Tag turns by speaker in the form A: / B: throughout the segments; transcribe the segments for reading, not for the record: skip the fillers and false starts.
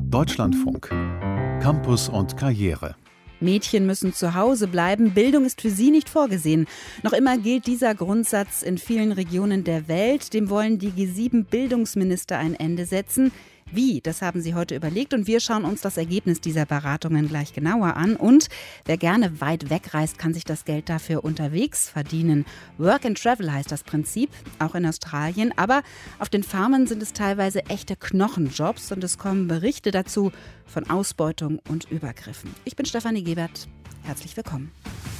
A: Deutschlandfunk. Campus und Karriere.
B: Mädchen müssen zu Hause bleiben, Bildung ist für sie nicht vorgesehen. Noch immer gilt dieser Grundsatz in vielen Regionen der Welt. Dem wollen die G7-Bildungsminister ein Ende setzen. Wie? Das haben sie heute überlegt und wir schauen uns das Ergebnis dieser Beratungen gleich genauer an. Und wer gerne weit wegreist, kann sich das Geld dafür unterwegs verdienen. Work and Travel heißt das Prinzip, auch in Australien. Aber auf den Farmen sind es teilweise echte Knochenjobs und es kommen Berichte dazu von Ausbeutung und Übergriffen. Ich bin Stefanie Gebert. Herzlich willkommen.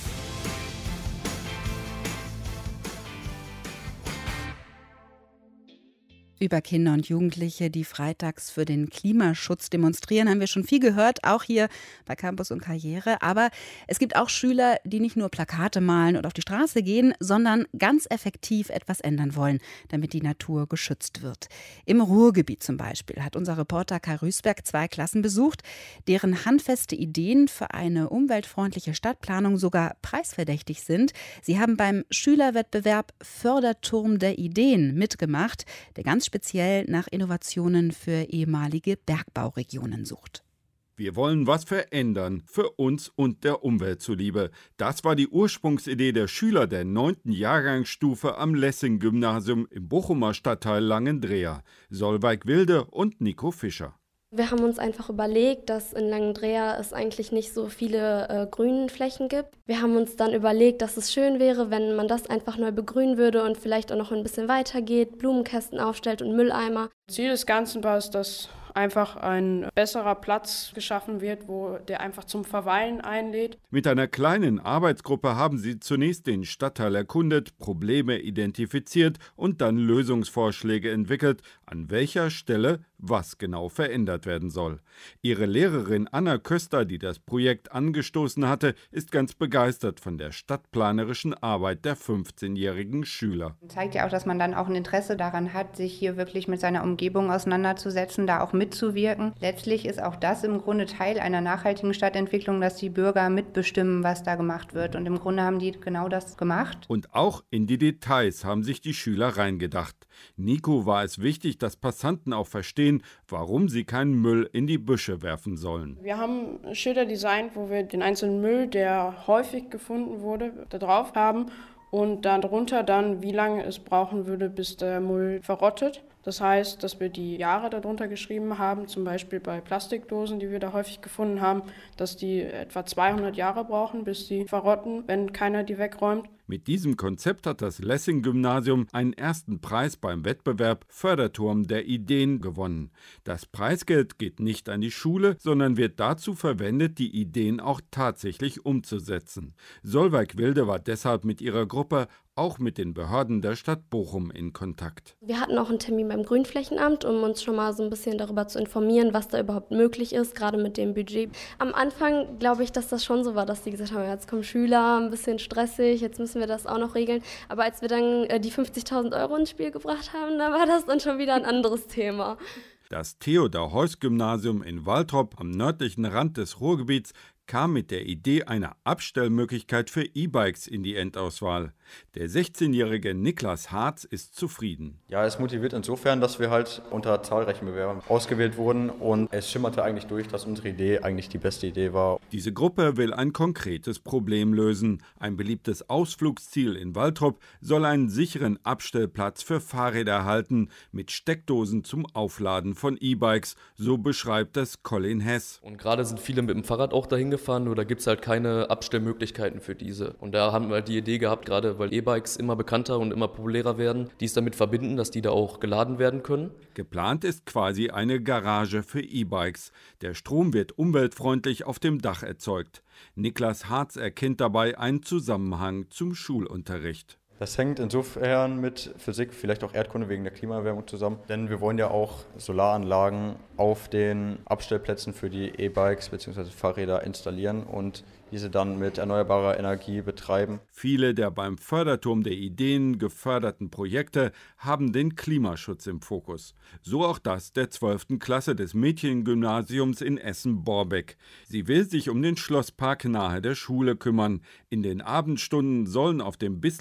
B: Über Kinder und Jugendliche, die freitags für den Klimaschutz demonstrieren, haben wir schon viel gehört, auch hier bei Campus und Karriere. Aber es gibt auch Schüler, die nicht nur Plakate malen und auf die Straße gehen, sondern ganz effektiv etwas ändern wollen, damit die Natur geschützt wird. Im Ruhrgebiet zum Beispiel hat unser Reporter Kai Rüßberg 2 Klassen besucht, deren handfeste Ideen für eine umweltfreundliche Stadtplanung sogar preisverdächtig sind. Sie haben beim Schülerwettbewerb Förderturm der Ideen mitgemacht, der ganz speziell nach Innovationen für ehemalige Bergbauregionen sucht.
C: Wir wollen was verändern, für uns und der Umwelt zuliebe. Das war die Ursprungsidee der Schüler der 9. Jahrgangsstufe am Lessing-Gymnasium im Bochumer Stadtteil Langendreer. Solveig Wilde und Nico Fischer.
D: Wir haben uns einfach überlegt, dass in Langendreer es eigentlich nicht so viele Grünflächen gibt. Wir haben uns dann überlegt, dass es schön wäre, wenn man das einfach neu begrünen würde und vielleicht auch noch ein bisschen weitergeht, Blumenkästen aufstellt und Mülleimer.
E: Ziel des Ganzen war es, dass einfach ein besserer Platz geschaffen wird, der einfach zum Verweilen einlädt.
C: Mit einer kleinen Arbeitsgruppe haben sie zunächst den Stadtteil erkundet, Probleme identifiziert und dann Lösungsvorschläge entwickelt, an welcher Stelle was genau verändert werden soll. Ihre Lehrerin Anna Köster, die das Projekt angestoßen hatte, ist ganz begeistert von der stadtplanerischen Arbeit der 15-jährigen Schüler.
F: Zeigt ja auch, dass man dann auch ein Interesse daran hat, sich hier wirklich mit seiner Umgebung auseinanderzusetzen, da auch mitzuwirken. Letztlich ist auch das im Grunde Teil einer nachhaltigen Stadtentwicklung, dass die Bürger mitbestimmen, was da gemacht wird. Und im Grunde haben die genau das gemacht.
C: Und auch in die Details haben sich die Schüler reingedacht. Nico war es wichtig, dass Passanten auch verstehen, warum sie keinen Müll in die Büsche werfen sollen.
E: Wir haben Schilder designt, wo wir den einzelnen Müll, der häufig gefunden wurde, da drauf haben und darunter dann, wie lange es brauchen würde, bis der Müll verrottet. Das heißt, dass wir die Jahre darunter geschrieben haben, zum Beispiel bei Plastikdosen, die wir da häufig gefunden haben, dass die etwa 200 Jahre brauchen, bis sie verrotten, wenn keiner die wegräumt.
C: Mit diesem Konzept hat das Lessing-Gymnasium einen ersten Preis beim Wettbewerb Förderturm der Ideen gewonnen. Das Preisgeld geht nicht an die Schule, sondern wird dazu verwendet, die Ideen auch tatsächlich umzusetzen. Solveig Wilde war deshalb mit ihrer Gruppe auch mit den Behörden der Stadt Bochum in Kontakt.
D: Wir hatten auch einen Termin beim Grünflächenamt, um uns schon mal so ein bisschen darüber zu informieren, was da überhaupt möglich ist, gerade mit dem Budget. Am Anfang glaube ich, dass das schon so war, dass die gesagt haben, jetzt kommen Schüler, ein bisschen stressig, jetzt müssen wir das auch noch regeln. Aber als wir dann die 50.000 € ins Spiel gebracht haben, da war das dann schon wieder ein anderes Thema.
C: Das Theodor-Heuss-Gymnasium in Waltrop am nördlichen Rand des Ruhrgebiets kam mit der Idee einer Abstellmöglichkeit für E-Bikes in die Endauswahl. Der 16-jährige Niklas Harz ist zufrieden.
G: Ja, es motiviert insofern, dass wir halt unter zahlreichen Bewerbern ausgewählt wurden und es schimmerte eigentlich durch, dass unsere Idee eigentlich die beste Idee war.
C: Diese Gruppe will ein konkretes Problem lösen. Ein beliebtes Ausflugsziel in Waltrop soll einen sicheren Abstellplatz für Fahrräder erhalten, mit Steckdosen zum Aufladen von E-Bikes, so beschreibt es Colin Hess.
H: Und gerade sind viele mit dem Fahrrad auch dahin gefahren, nur da gibt es halt keine Abstellmöglichkeiten für diese. Und da haben wir die Idee gehabt, gerade weil E-Bikes immer bekannter und immer populärer werden, die es damit verbinden, dass die da auch geladen werden können.
C: Geplant ist quasi eine Garage für E-Bikes. Der Strom wird umweltfreundlich auf dem Dach erzeugt. Niklas Harz erkennt dabei einen Zusammenhang zum Schulunterricht.
G: Das hängt insofern mit Physik, vielleicht auch Erdkunde wegen der Klimaerwärmung zusammen, denn wir wollen ja auch Solaranlagen auf den Abstellplätzen für die E-Bikes bzw. Fahrräder installieren und diese dann mit erneuerbarer Energie betreiben.
C: Viele der beim Förderturm der Ideen geförderten Projekte haben den Klimaschutz im Fokus. So auch das der 12. Klasse des Mädchengymnasiums in Essen-Borbeck. Sie will sich um den Schlosspark nahe der Schule kümmern. In den Abendstunden sollen auf dem bislang nur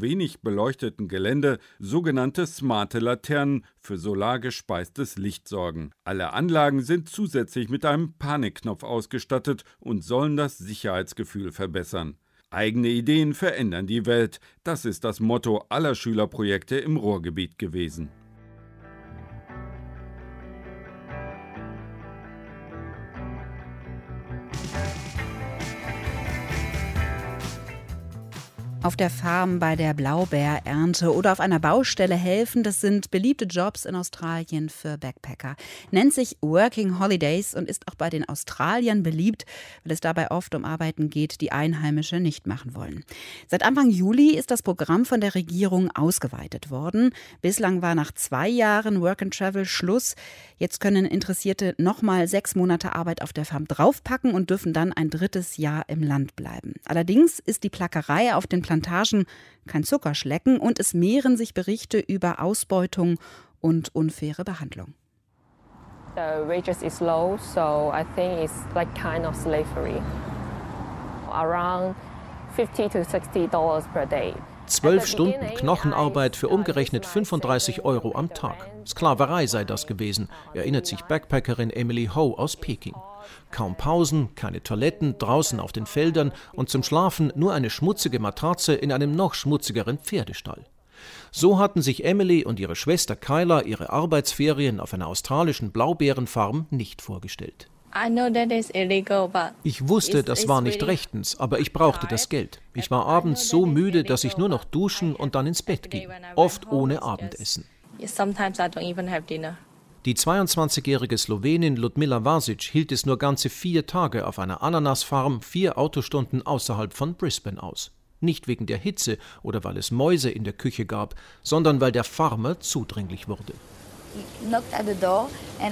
C: wenig beleuchteten Gelände sogenannte smarte Laternen für solar gespeistes Licht sorgen. Alle Anlagen sind zusätzlich mit einem Panikknopf ausgestattet und sollen das Sicherheitsgefühl verbessern. Eigene Ideen verändern die Welt. Das ist das Motto aller Schülerprojekte im Ruhrgebiet gewesen.
B: Auf der Farm bei der Blaubeerernte oder auf einer Baustelle helfen, das sind beliebte Jobs in Australien für Backpacker. Nennt sich Working Holidays und ist auch bei den Australiern beliebt, weil es dabei oft um Arbeiten geht, die Einheimische nicht machen wollen. Seit Anfang Juli ist das Programm von der Regierung ausgeweitet worden. Bislang war nach 2 Jahren Work and Travel Schluss. Jetzt können Interessierte nochmal 6 Monate Arbeit auf der Farm draufpacken und dürfen dann ein 3. Jahr im Land bleiben. Allerdings ist die Plackerei auf den Plantagen kein Zuckerschlecken und es mehren sich Berichte über Ausbeutung und unfaire Behandlung.
I: The wages is low, so I think it's like kind of slavery. Around $50 to $60 per day.
J: 12 Stunden Knochenarbeit für umgerechnet 35 € am Tag. Sklaverei sei das gewesen, erinnert sich Backpackerin Emily Ho aus Peking. Kaum Pausen, keine Toiletten, draußen auf den Feldern und zum Schlafen nur eine schmutzige Matratze in einem noch schmutzigeren Pferdestall. So hatten sich Emily und ihre Schwester Kyla ihre Arbeitsferien auf einer australischen Blaubeerenfarm nicht vorgestellt. Ich wusste, das war nicht rechtens, aber ich brauchte das Geld. Ich war abends so müde, dass ich nur noch duschen und dann ins Bett ging, oft ohne Abendessen. Die 22-jährige Slowenin Ludmila Vasic hielt es nur ganze 4 Tage auf einer Ananasfarm 4 Autostunden außerhalb von Brisbane aus. Nicht wegen der Hitze oder weil es Mäuse in der Küche gab, sondern weil der Farmer zudringlich wurde.
K: Knocked at the door and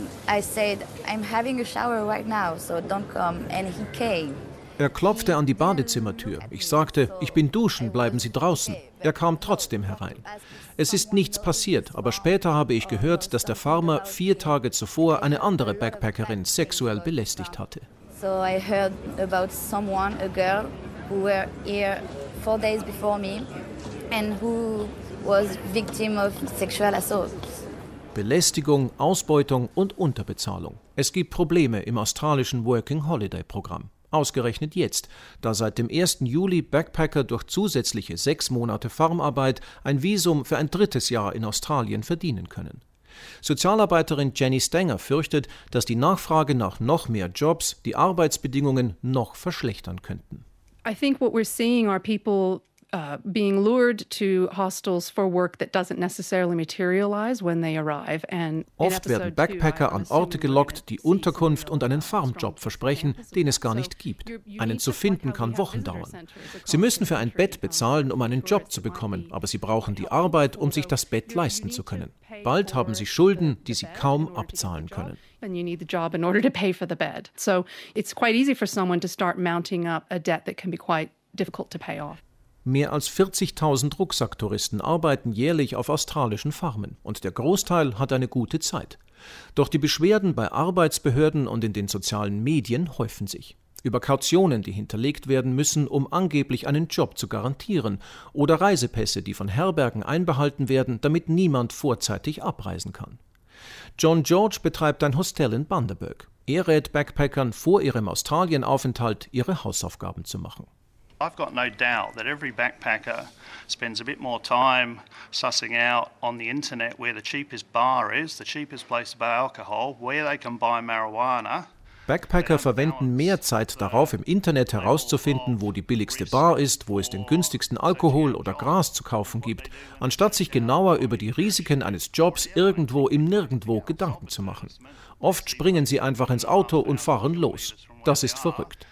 K: I said, I'm having a shower right now, so don't come. And he came.
J: Er klopfte an die Badezimmertür. Ich sagte, ich bin duschen, bleiben Sie draußen. Er kam trotzdem herein. Es ist nichts passiert, aber später habe ich gehört, dass der Farmer 4 Tage zuvor eine andere Backpackerin sexuell belästigt hatte.
K: So I heard about someone, a girl, who were here 4 days before me and who was victim of sexual assault.
J: Belästigung, Ausbeutung und Unterbezahlung. Es gibt Probleme im australischen Working Holiday Programm. Ausgerechnet jetzt, da seit dem 1. Juli Backpacker durch zusätzliche 6 Monate Farmarbeit ein Visum für ein 3. Jahr in Australien verdienen können. Sozialarbeiterin Jenny Stenger fürchtet, dass die Nachfrage nach noch mehr Jobs die Arbeitsbedingungen noch verschlechtern könnten.
L: I think what we're seeing are people being lured to hostels for work that doesn't necessarily materialize when they arrive.
J: Oft werden Backpacker an Orte gelockt, die Unterkunft und einen Farmjob versprechen, den es gar nicht gibt. Einen zu finden kann Wochen dauern. Sie müssen für ein Bett bezahlen, um einen Job zu bekommen, aber sie brauchen die Arbeit, um sich das Bett leisten zu können. Bald haben sie Schulden, die sie kaum abzahlen können.
L: And you need the job in order to pay for the bed. So it's quite easy for someone to start mounting up a debt that can be quite difficult to pay off.
J: Mehr als 40.000 Rucksacktouristen arbeiten jährlich auf australischen Farmen und der Großteil hat eine gute Zeit. Doch die Beschwerden bei Arbeitsbehörden und in den sozialen Medien häufen sich. Über Kautionen, die hinterlegt werden müssen, um angeblich einen Job zu garantieren, oder Reisepässe, die von Herbergen einbehalten werden, damit niemand vorzeitig abreisen kann. John George betreibt ein Hostel in Bundaberg. Er rät Backpackern, vor ihrem Australienaufenthalt ihre Hausaufgaben zu machen.
M: I've got no doubt that every backpacker spends a bit more time sussing out on the internet where the cheapest bar is, the cheapest place to buy alcohol, where they can buy marijuana.
J: Backpacker verwenden mehr Zeit darauf, im Internet herauszufinden, wo die billigste Bar ist, wo es den günstigsten Alkohol oder Gras zu kaufen gibt, anstatt sich genauer über die Risiken eines Jobs irgendwo im Nirgendwo Gedanken zu machen. Oft springen sie einfach ins Auto und fahren los. Das ist verrückt.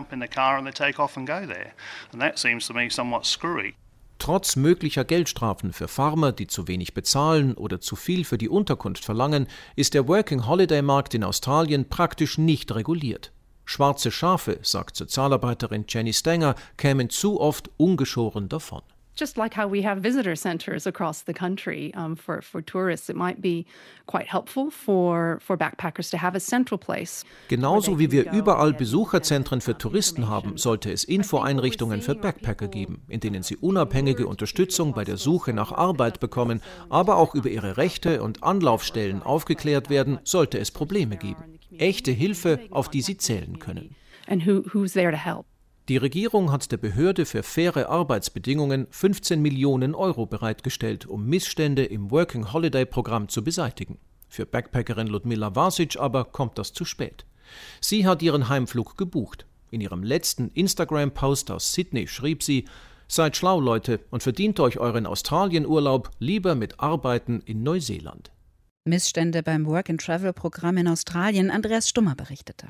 J: Trotz möglicher Geldstrafen für Farmer, die zu wenig bezahlen oder zu viel für die Unterkunft verlangen, ist der Working-Holiday-Markt in Australien praktisch nicht reguliert. Schwarze Schafe, sagt Sozialarbeiterin Jenny Stenger, kämen zu oft ungeschoren davon.
L: Just like how we have visitor centers across the country for tourists, it might be quite helpful for backpackers to have a central place.
J: Genauso wie wir überall Besucherzentren für Touristen haben, sollte es Infoeinrichtungen für Backpacker geben, in denen sie unabhängige Unterstützung bei der Suche nach Arbeit bekommen, aber auch über ihre Rechte und Anlaufstellen aufgeklärt werden, sollte es Probleme geben. Echte Hilfe, auf die sie zählen können.
L: And who's there to help?
J: Die Regierung hat der Behörde für faire Arbeitsbedingungen 15 Millionen Euro bereitgestellt, um Missstände im Working-Holiday-Programm zu beseitigen. Für Backpackerin Ludmila Vasic aber kommt das zu spät. Sie hat ihren Heimflug gebucht. In ihrem letzten Instagram-Post aus Sydney schrieb sie: Seid schlau, Leute, und verdient euch euren Australienurlaub lieber mit Arbeiten in Neuseeland.
B: Missstände beim Work-and-Travel-Programm in Australien, Andreas Stummer berichtete.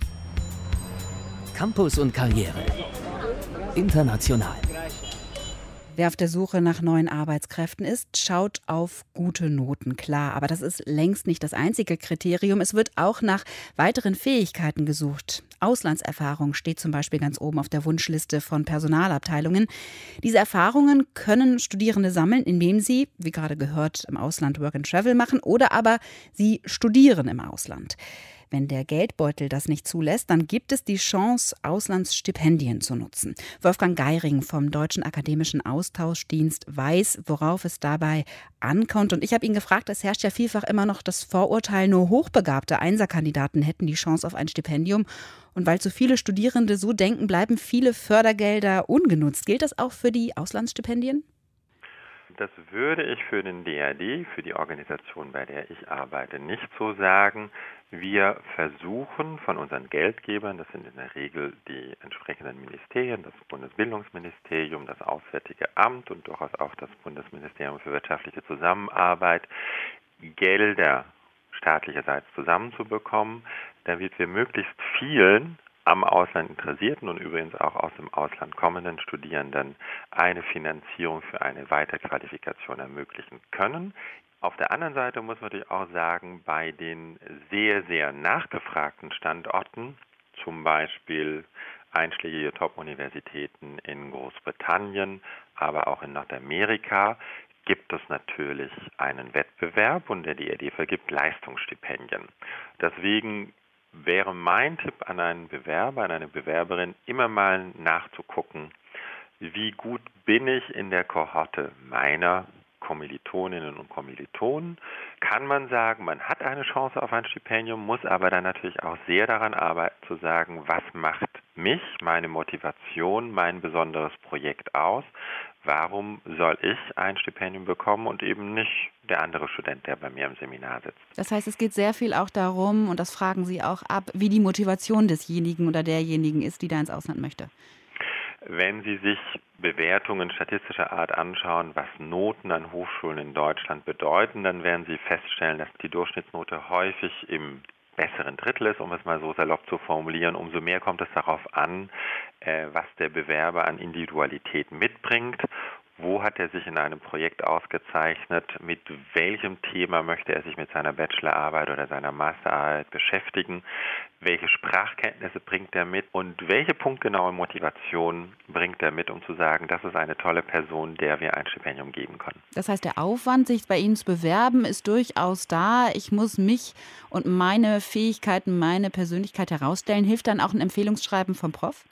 N: Campus und Karriere. International.
B: Wer auf der Suche nach neuen Arbeitskräften ist, schaut auf gute Noten, klar. Aber das ist längst nicht das einzige Kriterium. Es wird auch nach weiteren Fähigkeiten gesucht. Auslandserfahrung steht zum Beispiel ganz oben auf der Wunschliste von Personalabteilungen. Diese Erfahrungen können Studierende sammeln, indem sie, wie gerade gehört, im Ausland Work and Travel machen oder aber sie studieren im Ausland. Wenn der Geldbeutel das nicht zulässt, dann gibt es die Chance, Auslandsstipendien zu nutzen. Wolfgang Geiring vom Deutschen Akademischen Austauschdienst weiß, worauf es dabei ankommt. Und ich habe ihn gefragt, es herrscht ja vielfach immer noch das Vorurteil, nur hochbegabte Einserkandidaten hätten die Chance auf ein Stipendium. Und weil zu viele Studierende so denken, bleiben viele Fördergelder ungenutzt. Gilt das auch für die Auslandsstipendien?
O: Das würde ich für den DAD, für die Organisation, bei der ich arbeite, nicht so sagen. Wir versuchen von unseren Geldgebern, das sind in der Regel die entsprechenden Ministerien, das Bundesbildungsministerium, das Auswärtige Amt und durchaus auch das Bundesministerium für wirtschaftliche Zusammenarbeit, Gelder staatlicherseits zusammenzubekommen, damit wir möglichst vielen am Ausland Interessierten und übrigens auch aus dem Ausland kommenden Studierenden eine Finanzierung für eine Weiterqualifikation ermöglichen können. Auf der anderen Seite muss man natürlich auch sagen, bei den sehr, sehr nachgefragten Standorten, zum Beispiel einschlägige Top-Universitäten in Großbritannien, aber auch in Nordamerika, gibt es natürlich einen Wettbewerb und der DAD vergibt Leistungsstipendien. Deswegen wäre mein Tipp an einen Bewerber, an eine Bewerberin, immer mal nachzugucken, wie gut bin ich in der Kohorte meiner Kommilitoninnen und Kommilitonen. Kann man sagen, man hat eine Chance auf ein Stipendium, muss aber dann natürlich auch sehr daran arbeiten, zu sagen, was macht mich, meine Motivation, mein besonderes Projekt aus? Warum soll ich ein Stipendium bekommen und eben nicht der andere Student, der bei mir im Seminar sitzt?
B: Das heißt, es geht sehr viel auch darum, und das fragen Sie auch ab, wie die Motivation desjenigen oder derjenigen ist, die da ins Ausland möchte.
O: Wenn Sie sich Bewertungen statistischer Art anschauen, was Noten an Hochschulen in Deutschland bedeuten, dann werden Sie feststellen, dass die Durchschnittsnote häufig im besseren Drittel ist, um es mal so salopp zu formulieren. Umso mehr kommt es darauf an, was der Bewerber an Individualität mitbringt. Wo hat er sich in einem Projekt ausgezeichnet? Mit welchem Thema möchte er sich mit seiner Bachelorarbeit oder seiner Masterarbeit beschäftigen? Welche Sprachkenntnisse bringt er mit? Und welche punktgenaue Motivation bringt er mit, um zu sagen, das ist eine tolle Person, der wir ein Stipendium geben können?
B: Das heißt, der Aufwand, sich bei Ihnen zu bewerben, ist durchaus da. Ich muss mich und meine Fähigkeiten, meine Persönlichkeit herausstellen. Hilft dann auch ein Empfehlungsschreiben vom Prof?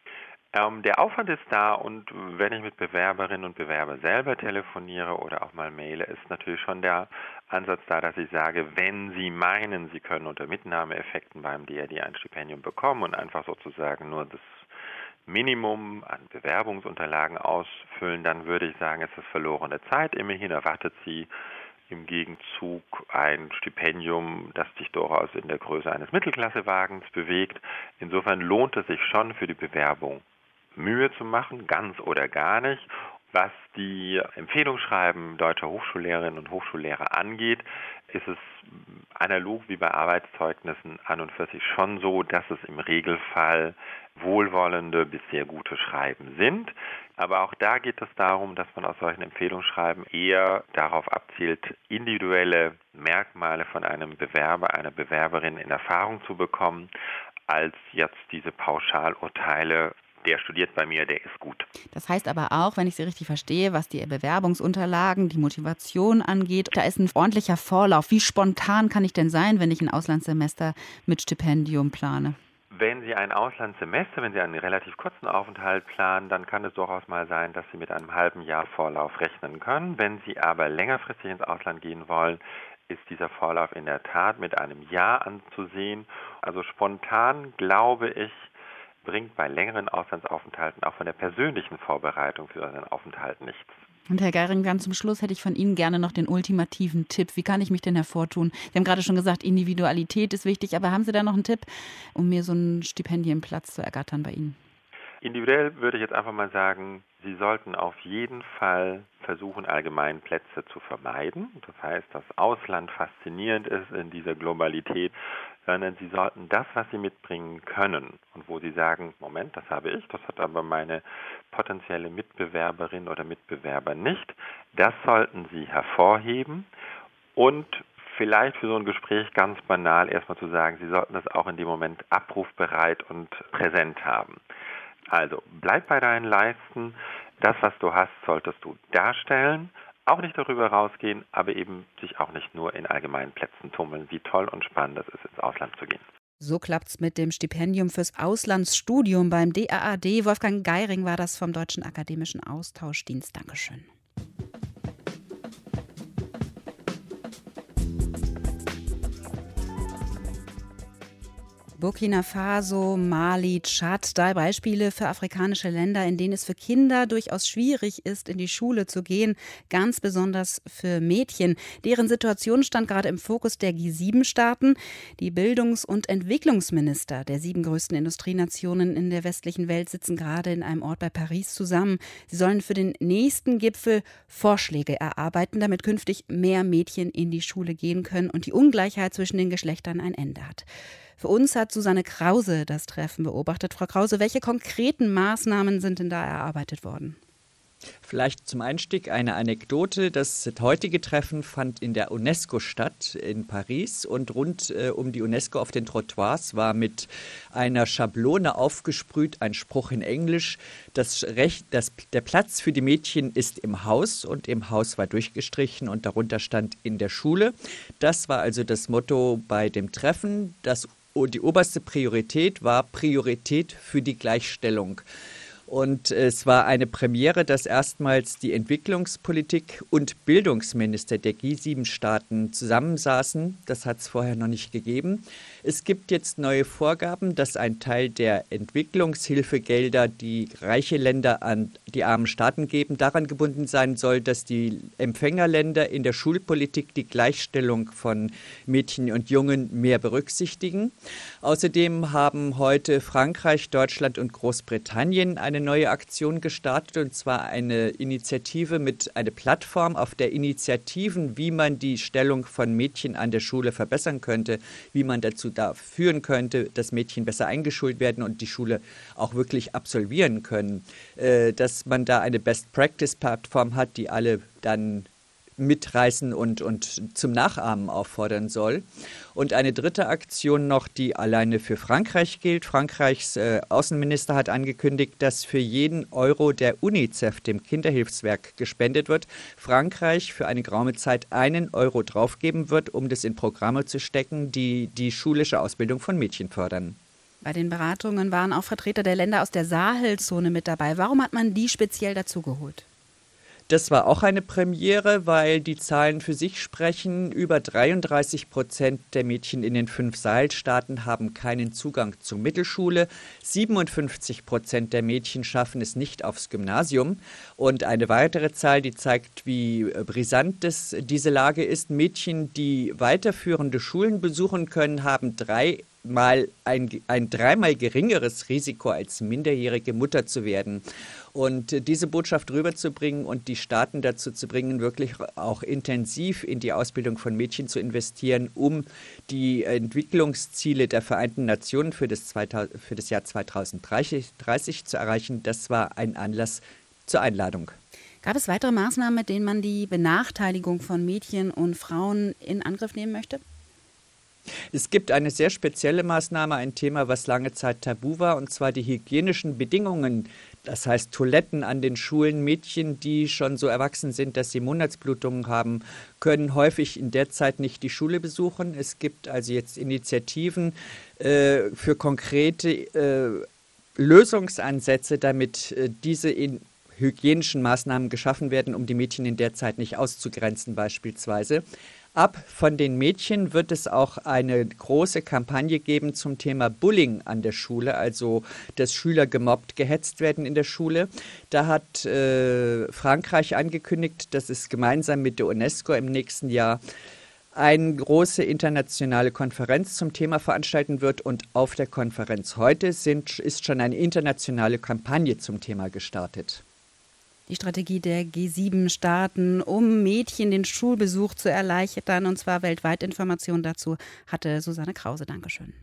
O: Der Aufwand ist da und wenn ich mit Bewerberinnen und Bewerbern selber telefoniere oder auch mal maile, ist natürlich schon der Ansatz da, dass ich sage, wenn Sie meinen, Sie können unter Mitnahmeeffekten beim DAD ein Stipendium bekommen und einfach sozusagen nur das Minimum an Bewerbungsunterlagen ausfüllen, dann würde ich sagen, es ist verlorene Zeit. Immerhin erwartet Sie im Gegenzug ein Stipendium, das sich durchaus in der Größe eines Mittelklassewagens bewegt. Insofern lohnt es sich schon für die Bewerbung, Mühe zu machen, ganz oder gar nicht. Was die Empfehlungsschreiben deutscher Hochschullehrerinnen und Hochschullehrer angeht, ist es analog wie bei Arbeitszeugnissen an und für sich schon so, dass es im Regelfall wohlwollende bis sehr gute Schreiben sind. Aber auch da geht es darum, dass man aus solchen Empfehlungsschreiben eher darauf abzielt, individuelle Merkmale von einem Bewerber, einer Bewerberin in Erfahrung zu bekommen, als jetzt diese Pauschalurteile der studiert bei mir, der ist gut.
B: Das heißt aber auch, wenn ich Sie richtig verstehe, was die Bewerbungsunterlagen, die Motivation angeht, da ist ein ordentlicher Vorlauf. Wie spontan kann ich denn sein, wenn ich ein Auslandssemester mit Stipendium plane?
O: Wenn Sie ein Auslandssemester, wenn Sie einen relativ kurzen Aufenthalt planen, dann kann es durchaus mal sein, dass Sie mit einem halben Jahr Vorlauf rechnen können. Wenn Sie aber längerfristig ins Ausland gehen wollen, ist dieser Vorlauf in der Tat mit einem Jahr anzusehen. Also spontan, glaube ich, bringt bei längeren Auslandsaufenthalten auch von der persönlichen Vorbereitung für einen Aufenthalt nichts.
B: Und Herr Geiring, ganz zum Schluss hätte ich von Ihnen gerne noch den ultimativen Tipp. Wie kann ich mich denn hervortun? Sie haben gerade schon gesagt, Individualität ist wichtig, aber haben Sie da noch einen Tipp, um mir so einen Stipendienplatz zu ergattern bei Ihnen?
O: Individuell würde ich jetzt einfach mal sagen, Sie sollten auf jeden Fall versuchen, Allgemeinplätze zu vermeiden. Das heißt, das Ausland faszinierend ist in dieser Globalität, sondern Sie sollten das, was Sie mitbringen können und wo Sie sagen, Moment, das habe ich, das hat aber meine potenzielle Mitbewerberin oder Mitbewerber nicht, das sollten Sie hervorheben und vielleicht für so ein Gespräch ganz banal erstmal zu sagen, Sie sollten das auch in dem Moment abrufbereit und präsent haben. Also bleib bei deinen Leisten, das, was du hast, solltest du darstellen, auch nicht darüber rausgehen, aber eben sich auch nicht nur in allgemeinen Plätzen tummeln, wie toll und spannend es ist, ins Ausland zu gehen.
B: So klappt's mit dem Stipendium fürs Auslandsstudium beim DAAD. Wolfgang Geiring war das vom Deutschen Akademischen Austauschdienst. Dankeschön. Burkina Faso, Mali, Tschad, 3 Beispiele für afrikanische Länder, in denen es für Kinder durchaus schwierig ist, in die Schule zu gehen, ganz besonders für Mädchen. Deren Situation stand gerade im Fokus der G7-Staaten. Die Bildungs- und Entwicklungsminister der 7 größten Industrienationen in der westlichen Welt sitzen gerade in einem Ort bei Paris zusammen. Sie sollen für den nächsten Gipfel Vorschläge erarbeiten, damit künftig mehr Mädchen in die Schule gehen können und die Ungleichheit zwischen den Geschlechtern ein Ende hat. Für uns hat Susanne Krause das Treffen beobachtet. Frau Krause, welche konkreten Maßnahmen sind denn da erarbeitet worden?
P: Vielleicht zum Einstieg eine Anekdote. Das heutige Treffen fand in der UNESCO statt, in Paris. Und rund um die UNESCO auf den Trottoirs war mit einer Schablone aufgesprüht ein Spruch in Englisch: Der Platz für die Mädchen ist im Haus. Und im Haus war durchgestrichen und darunter stand in der Schule. Das war also das Motto bei dem Treffen. Die oberste Priorität war Priorität für die Gleichstellung. Und es war eine Premiere, dass erstmals die Entwicklungspolitik und Bildungsminister der G7-Staaten zusammensaßen. Das hat es vorher noch nicht gegeben. Es gibt jetzt neue Vorgaben, dass ein Teil der Entwicklungshilfegelder, die reiche Länder an die armen Staaten geben, daran gebunden sein soll, dass die Empfängerländer in der Schulpolitik die Gleichstellung von Mädchen und Jungen mehr berücksichtigen. Außerdem haben heute Frankreich, Deutschland und Großbritannien eine neue Aktion gestartet, und zwar eine Initiative mit einer Plattform, auf der Initiativen, wie man die Stellung von Mädchen an der Schule verbessern könnte, wie man dazu führen könnte, dass Mädchen besser eingeschult werden und die Schule auch wirklich absolvieren können, dass man da eine Best-Practice-Plattform hat, die alle dann mitreißen und zum Nachahmen auffordern soll. Und eine dritte Aktion noch, die alleine für Frankreich gilt. Frankreichs Außenminister hat angekündigt, dass für jeden Euro der UNICEF, dem Kinderhilfswerk, gespendet wird, Frankreich für eine geraume Zeit 1 Euro draufgeben wird, um das in Programme zu stecken, die die schulische Ausbildung von Mädchen fördern.
B: Bei den Beratungen waren auch Vertreter der Länder aus der Sahelzone mit dabei. Warum hat man die speziell dazu geholt?
P: Das war auch eine Premiere, weil die Zahlen für sich sprechen. Über 33% der Mädchen in den 5 Sahelstaaten haben keinen Zugang zur Mittelschule. 57% der Mädchen schaffen es nicht aufs Gymnasium. Und eine weitere Zahl, die zeigt, wie brisant diese Lage ist: Mädchen, die weiterführende Schulen besuchen können, haben ein dreimal geringeres Risiko, als minderjährige Mutter zu werden. Und diese Botschaft rüberzubringen und die Staaten dazu zu bringen, wirklich auch intensiv in die Ausbildung von Mädchen zu investieren, um die Entwicklungsziele der Vereinten Nationen für das Jahr 2030 zu erreichen, das war ein Anlass zur Einladung.
B: Gab es weitere Maßnahmen, mit denen man die Benachteiligung von Mädchen und Frauen in Angriff nehmen möchte?
P: Es gibt eine sehr spezielle Maßnahme, ein Thema, was lange Zeit tabu war, und zwar die hygienischen Bedingungen. Das heißt Toiletten an den Schulen. Mädchen, die schon so erwachsen sind, dass sie Monatsblutungen haben, können häufig in der Zeit nicht die Schule besuchen. Es gibt also jetzt Initiativen für konkrete Lösungsansätze, damit diese hygienischen Maßnahmen geschaffen werden, um die Mädchen in der Zeit nicht auszugrenzen beispielsweise. Ab von den Mädchen wird es auch eine große Kampagne geben zum Thema Bullying an der Schule, also dass Schüler gemobbt, gehetzt werden in der Schule. Da hat Frankreich angekündigt, dass es gemeinsam mit der UNESCO im nächsten Jahr eine große internationale Konferenz zum Thema veranstalten wird, und auf der Konferenz heute ist schon eine internationale Kampagne zum Thema gestartet.
B: Die Strategie der G7-Staaten, um Mädchen den Schulbesuch zu erleichtern, und zwar weltweit. Informationen dazu hatte Susanne Krause. Dankeschön.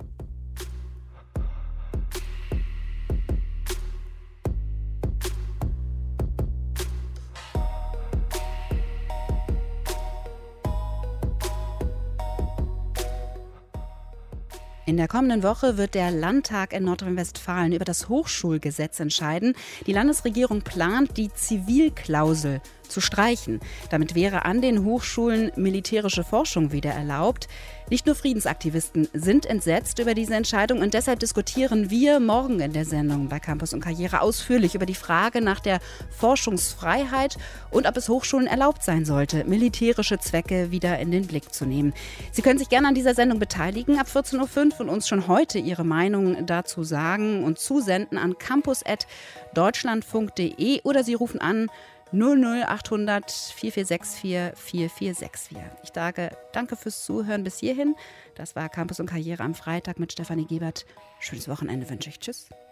B: In der kommenden Woche wird der Landtag in Nordrhein-Westfalen über das Hochschulgesetz entscheiden. Die Landesregierung plant, die Zivilklausel zu streichen. Damit wäre an den Hochschulen militärische Forschung wieder erlaubt. Nicht nur Friedensaktivisten sind entsetzt über diese Entscheidung, und deshalb diskutieren wir morgen in der Sendung bei Campus und Karriere ausführlich über die Frage nach der Forschungsfreiheit und ob es Hochschulen erlaubt sein sollte, militärische Zwecke wieder in den Blick zu nehmen. Sie können sich gerne an dieser Sendung beteiligen, ab 14.05 Uhr, und uns schon heute Ihre Meinung dazu sagen und zusenden an campus@deutschlandfunk.de, oder Sie rufen an 00800 4464 4464. Ich sage danke fürs Zuhören bis hierhin. Das war Campus und Karriere am Freitag mit Stefanie Gebert. Schönes Wochenende wünsche ich. Tschüss.